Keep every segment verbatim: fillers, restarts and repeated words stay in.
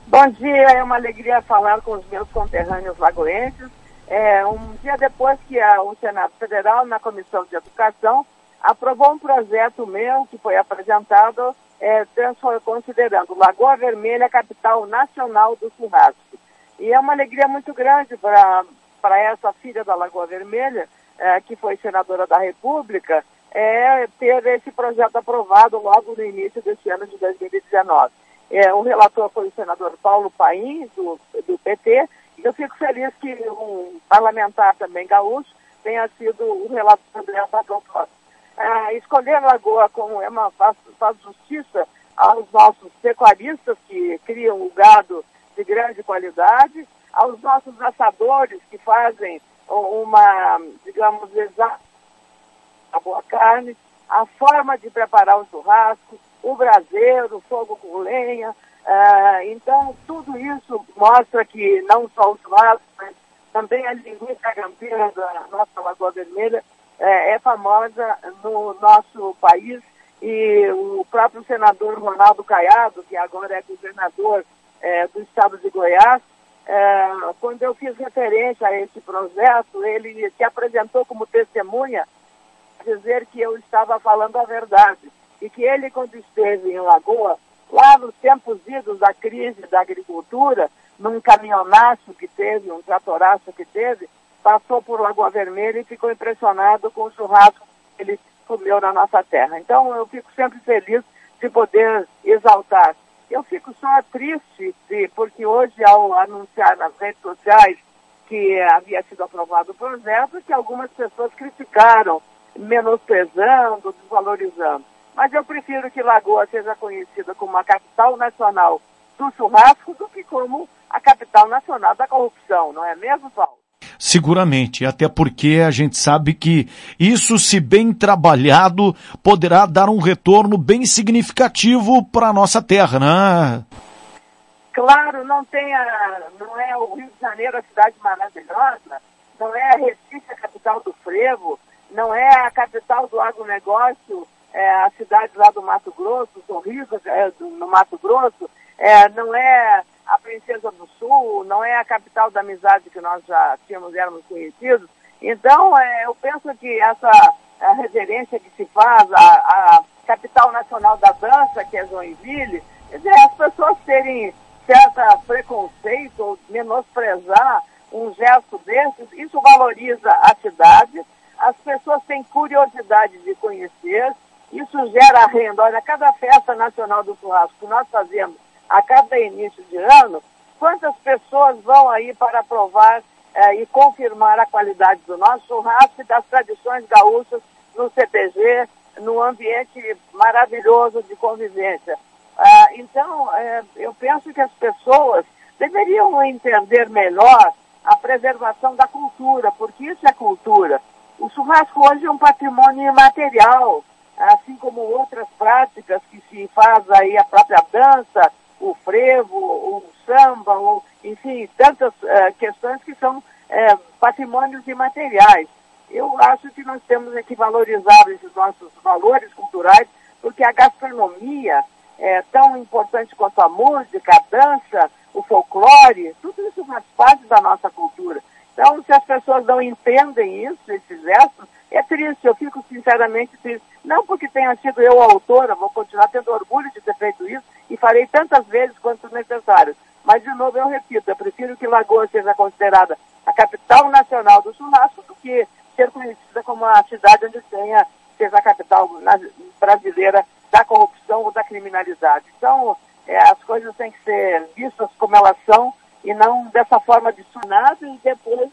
Bom dia, é uma alegria falar com os meus conterrâneos lagoenses. É, um dia depois que a, o Senado Federal, na Comissão de Educação, aprovou um projeto meu que foi apresentado é, considerando Lagoa Vermelha a capital nacional do churrasco. E é uma alegria muito grande para para essa filha da Lagoa Vermelha, é, que foi senadora da República, é, ter esse projeto aprovado logo no início desse ano de dois mil e dezenove. É, o relator foi o senador Paulo Paim, do, do P T, e eu fico feliz que um parlamentar também gaúcho tenha sido o relator dessa proposta. É, escolher a Lagoa como é uma, faz, faz justiça aos nossos pecuaristas que criam o gado de grande qualidade, aos nossos assadores que fazem uma, digamos, exata a boa carne, a forma de preparar o churrasco, o braseiro, o fogo com lenha. Uh, então, tudo isso mostra que não só o churrasco, mas também a linguiça campeira da nossa Lagoa Vermelha uh, é famosa no nosso país. E o próprio senador Ronaldo Caiado, que agora é governador uh, do estado de Goiás, uh, quando eu fiz referência a esse projeto, ele se apresentou como testemunha, dizer que eu estava falando a verdade. E que ele, quando esteve em Lagoa, lá nos tempos idos da crise da agricultura, num caminhonaço que teve, um tratoraço que teve, passou por Lagoa Vermelha e ficou impressionado com o churrasco que ele comeu na nossa terra. Então, eu fico sempre feliz de poder exaltar. Eu fico só triste, de, porque hoje, ao anunciar nas redes sociais que havia sido aprovado o projeto, que algumas pessoas criticaram, menosprezando, desvalorizando. Mas eu prefiro que Lagoa seja conhecida como a capital nacional do churrasco do que como a capital nacional da corrupção, não é mesmo, Paulo? Seguramente, até porque a gente sabe que isso, se bem trabalhado, poderá dar um retorno bem significativo para a nossa terra, né? Claro, não tem a, não é o Rio de Janeiro a cidade maravilhosa, não é a Recife a capital do frevo, não é a capital do agronegócio, é, a cidade lá do Mato Grosso, Sorriso, é, do, no Mato Grosso, é, não é a Princesa do Sul, não é a capital da amizade que nós já tínhamos, éramos conhecidos. Então, é, eu penso que essa a reverência que se faz à, à capital nacional da dança, que é Joinville, quer dizer, as pessoas terem certo preconceito ou menosprezar um gesto desses, isso valoriza a cidade. As pessoas têm curiosidade de conhecer, isso gera renda. Olha, cada festa nacional do churrasco que nós fazemos a cada início de ano, quantas pessoas vão aí para provar eh, e confirmar a qualidade do nosso churrasco e das tradições gaúchas no C P G, num ambiente maravilhoso de convivência. Ah, então, eh, eu penso que as pessoas deveriam entender melhor a preservação da cultura, porque isso é cultura. O churrasco hoje é um patrimônio imaterial, assim como outras práticas que se faz aí, a própria dança, o frevo, o samba, ou, enfim, tantas uh, questões que são uh, patrimônios imateriais. Eu acho que nós temos que valorizar esses nossos valores culturais, porque a gastronomia é tão importante quanto a música, a dança, o folclore, tudo isso faz parte da nossa cultura. Então, se as pessoas não entendem isso, esses gestos, é triste, eu fico sinceramente triste. Não porque tenha sido eu a autora, vou continuar tendo orgulho de ter feito isso e farei tantas vezes quanto necessário. Mas, de novo, eu repito, eu prefiro que Lagoa seja considerada a capital nacional do churrasco do que ser conhecida como a cidade onde tenha, seja a capital brasileira da corrupção ou da criminalidade. Então, é, as coisas têm que ser vistas como elas são e não dessa forma distornada, e depois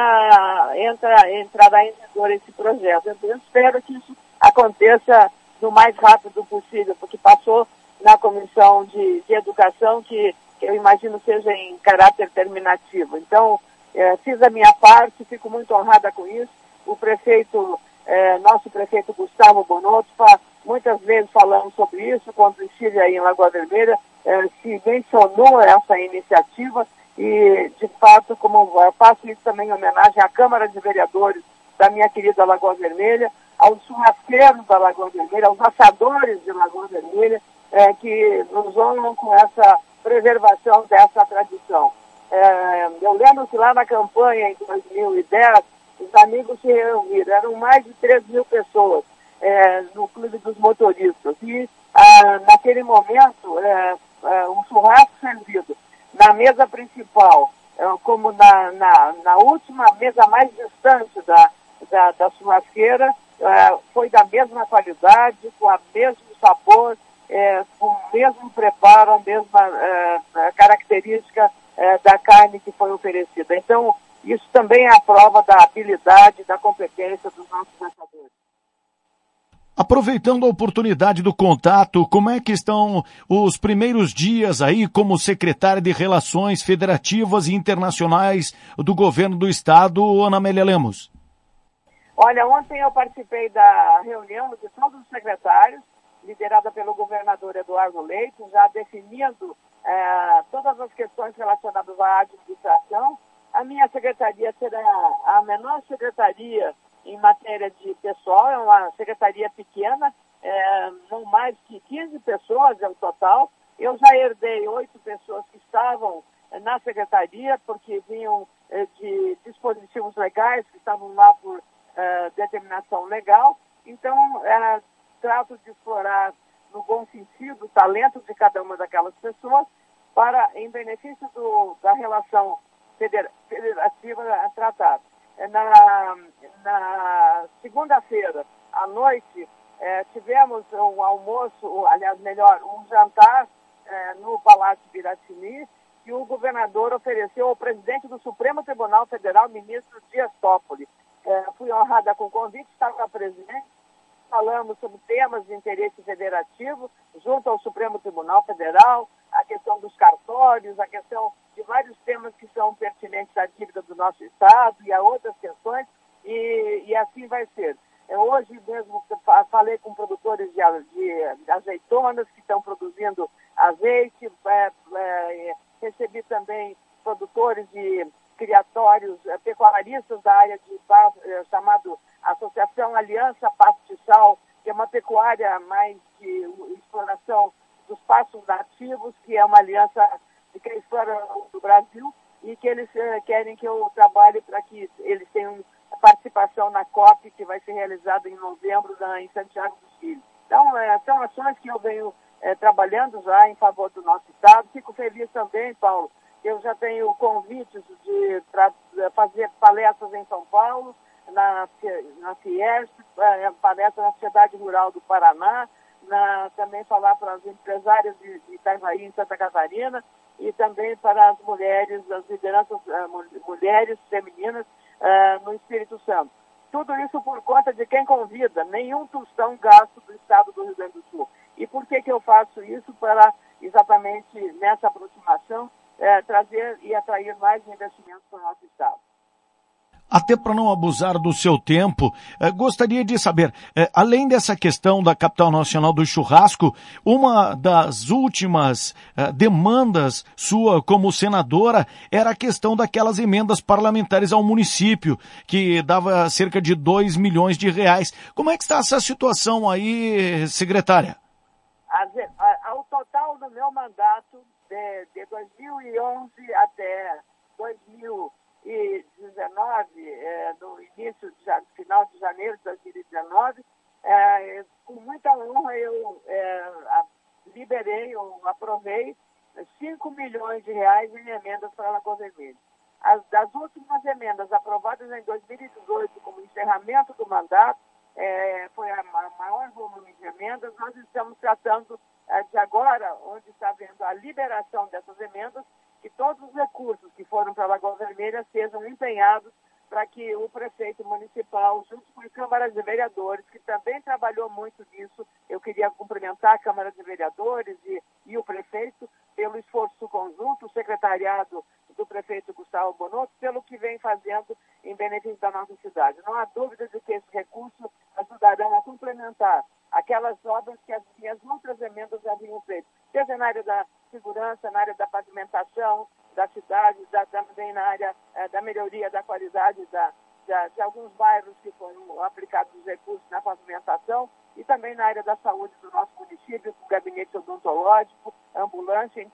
ah, entra, entrará em vigor esse projeto. Eu espero que isso aconteça no mais rápido possível, porque passou na Comissão de, de Educação, que, que eu imagino seja em caráter terminativo. Então, eh, fiz a minha parte, fico muito honrada com isso. O prefeito, eh, nosso prefeito Gustavo Bonotto, muitas vezes falamos sobre isso, quando estive aí em Lagoa Vermelha, eh, se mencionou essa iniciativa e, de fato, como eu faço isso também em homenagem à Câmara de Vereadores da minha querida Lagoa Vermelha, aos churrasqueiros da Lagoa Vermelha, aos assadores de Lagoa Vermelha, eh, que nos honram com essa preservação dessa tradição. É, eu lembro que lá na campanha, em dois mil e dez, os amigos se reuniram, eram mais de três mil pessoas é, no Clube dos Motoristas. E, ah, naquele momento, é, é, um churrasco servido na mesa principal, é, como na, na, na última mesa mais distante da, da, da churrasqueira, é, foi da mesma qualidade, com o mesmo sabor, é, com o mesmo preparo, a mesma é, característica é, da carne que foi oferecida. Então, isso também é a prova da habilidade, da competência dos nossos assadores. Aproveitando a oportunidade do contato, como é que estão os primeiros dias aí como secretária de Relações Federativas e Internacionais do Governo do Estado, Ana Amélia Lemos? Olha, ontem eu participei da reunião de todos os secretários, liderada pelo governador Eduardo Leite, já definindo é, todas as questões relacionadas à administração. A minha secretaria será a menor secretaria em matéria de pessoal, é uma secretaria pequena, é, não mais que quinze pessoas é o total. Eu já herdei oito pessoas que estavam é, na secretaria, porque vinham é, de dispositivos legais, que estavam lá por é, determinação legal. Então, é, trato de explorar, no bom sentido, o talento de cada uma daquelas pessoas para, em benefício do, da relação federativa tratada. Na, na segunda-feira, à noite, eh, tivemos um almoço, aliás, melhor, um jantar eh, no Palácio Piratini, que o governador ofereceu ao presidente do Supremo Tribunal Federal, ministro Dias Toffoli. Eh, fui honrada com o convite, estava presente. Falamos sobre temas de interesse federativo, junto ao Supremo Tribunal Federal, a questão dos cartórios, a questão de vários temas que são pertinentes à dívida do nosso Estado e a outras questões, e, e assim vai ser. Hoje mesmo falei com produtores de, de azeitonas que estão produzindo azeite, é, é, recebi também produtores de criatórios, é, pecuaristas da área de é, chamado Associação Aliança Pastiçal, que é uma pecuária mais de exploração dos pastos nativos, que é uma aliança de quem explora o Brasil, e que eles eh, querem que eu trabalhe para que eles tenham participação na COP, que vai ser realizada em novembro na, em Santiago do Chile. Então, eh, são ações que eu venho eh, trabalhando já em favor do nosso Estado. Fico feliz também, Paulo, eu já tenho convites de pra, fazer palestras em São Paulo, na, na Fiesp, é, palestra na Sociedade Rural do Paraná, na, também falar para as empresárias de, de Itajaí, em Santa Catarina, e também para as mulheres, as lideranças uh, mulheres femininas uh, no Espírito Santo. Tudo isso por conta de quem convida, nenhum tostão gasto do Estado do Rio Grande do Sul. E por que que eu faço isso? Para exatamente nessa aproximação uh, trazer e atrair mais investimentos para o nosso Estado. Até para não abusar do seu tempo, eh, gostaria de saber, eh, além dessa questão da capital nacional do churrasco, uma das últimas eh, demandas sua como senadora era a questão daquelas emendas parlamentares ao município, que dava cerca de dois milhões de reais. Como é que está essa situação aí, secretária? Ao total do meu mandato, de, de dois mil e onze até dois mil e dezenove, é, no início, de, final de janeiro de dois mil e dezenove, é, com muita honra eu é, liberei, eu aprovei cinco milhões de reais em emendas para a Lagoa Vermelha. As, das últimas emendas aprovadas em dois mil e dezoito, como encerramento do mandato, é, foi a, a maior volume de emendas. Nós estamos tratando é, de agora, onde está havendo a liberação dessas emendas, que todos os recursos que foram para a Lagoa Vermelha sejam empenhados para que o prefeito municipal, junto com a Câmara de Vereadores, que também trabalhou muito nisso, eu queria cumprimentar a Câmara de Vereadores e, e o prefeito pelo esforço conjunto, o secretariado do prefeito Gustavo Bonotto, pelo que vem fazendo em benefício da nossa cidade. Não há dúvida de que esses recursos ajudarão a complementar aquelas obras que as minhas outras emendas haviam feito, seja na área da segurança, na área da pavimentação da cidade, da, também na área eh, da melhoria da qualidade da, da, de alguns bairros que foram aplicados os recursos na pavimentação, e também na área da saúde do nosso município, com gabinete odontológico, ambulância. Então,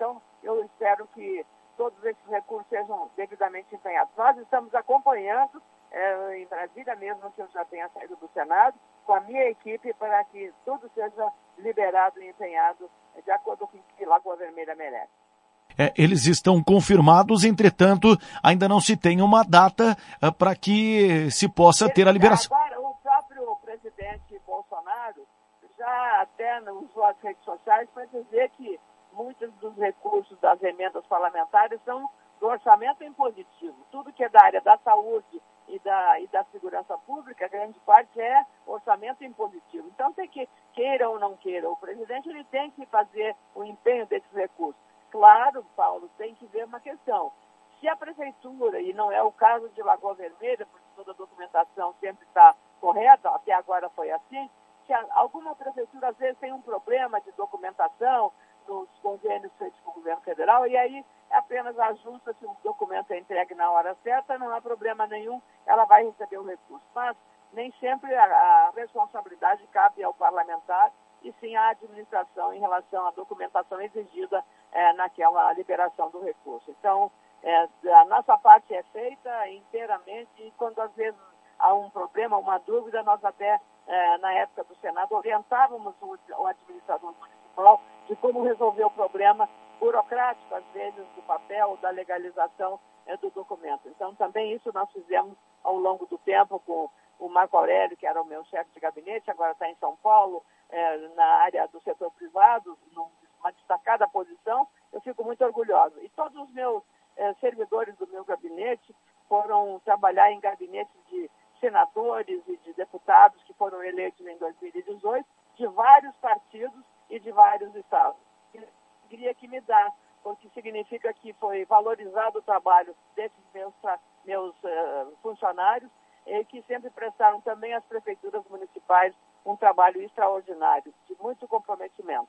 eu espero que todos esses recursos sejam devidamente empenhados. Nós estamos acompanhando, é, em Brasília mesmo, que eu já tenha saído do Senado, com a minha equipe, para que tudo seja liberado e empenhado de acordo com o que Lagoa Vermelha merece. É, eles estão confirmados, entretanto, ainda não se tem uma data é, para que se possa ter a liberação. Agora, o próprio presidente Bolsonaro já até usou as redes sociais para dizer que muitos dos recursos das emendas parlamentares são do orçamento impositivo. Tudo que é da área da saúde e da, e da segurança pública, grande parte é orçamento impositivo. Então, tem que, queira ou não queira, o presidente ele tem que fazer o empenho desses recursos. Claro, Paulo, tem que ver uma questão. Se a prefeitura, e não é o caso de Lagoa Vermelha, porque toda a documentação sempre está correta, até agora foi assim, se alguma prefeitura às vezes tem um problema de documentação nos convênios feitos com o governo federal, e aí apenas ajusta se o documento é entregue na hora certa, não há problema nenhum, ela vai receber o recurso. Mas nem sempre a, a responsabilidade cabe ao parlamentar, e sim à administração em relação à documentação exigida é, naquela liberação do recurso. Então, é, a nossa parte é feita inteiramente, e quando às vezes há um problema, uma dúvida, nós até, é, na época do Senado, orientávamos o, o administrador municipal de como resolver o problema burocrático, às vezes, do papel, da legalização é, do documento. Então, também isso nós fizemos ao longo do tempo com o Marco Aurélio, que era o meu chefe de gabinete, agora está em São Paulo, é, na área do setor privado, numa destacada posição. Eu fico muito orgulhosa. E todos os meus é, servidores do meu gabinete foram trabalhar em gabinetes de senadores e de deputados que foram eleitos em dois mil e dezoito, de vários partidos e de vários estados. Alegria que me dá, porque significa que foi valorizado o trabalho desses meus, meus uh, funcionários, e que sempre prestaram também às prefeituras municipais um trabalho extraordinário, de muito comprometimento.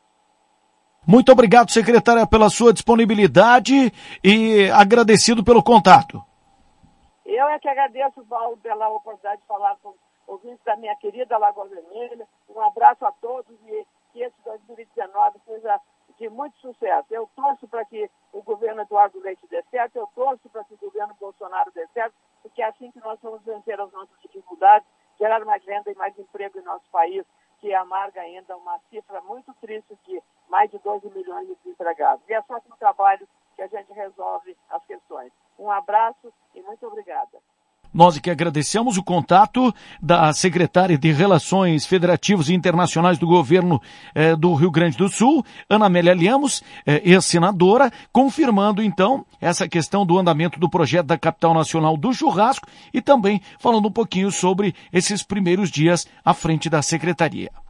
Muito obrigado, secretária, pela sua disponibilidade e agradecido pelo contato. Eu é que agradeço, Paulo, pela oportunidade de falar com ouvintes da minha querida Lagoa Vermelha. Um abraço a todos e que esse dois mil e dezenove seja de muito sucesso. Eu torço para que o governo Eduardo Leite dê certo, eu torço para que o governo Bolsonaro dê certo, porque é assim que nós vamos vencer as nossas dificuldades, gerar mais renda e mais emprego em nosso país, que amarga ainda uma cifra muito triste de mais de doze milhões de desempregados. E é só com o trabalho que a gente resolve as questões. Um abraço e muito obrigada. Nós que agradecemos o contato da secretária de Relações Federativas e Internacionais do Governo eh, do Rio Grande do Sul, Ana Amélia Lemos, eh, ex-senadora, confirmando então essa questão do andamento do projeto da Capital Nacional do Churrasco e também falando um pouquinho sobre esses primeiros dias à frente da secretaria.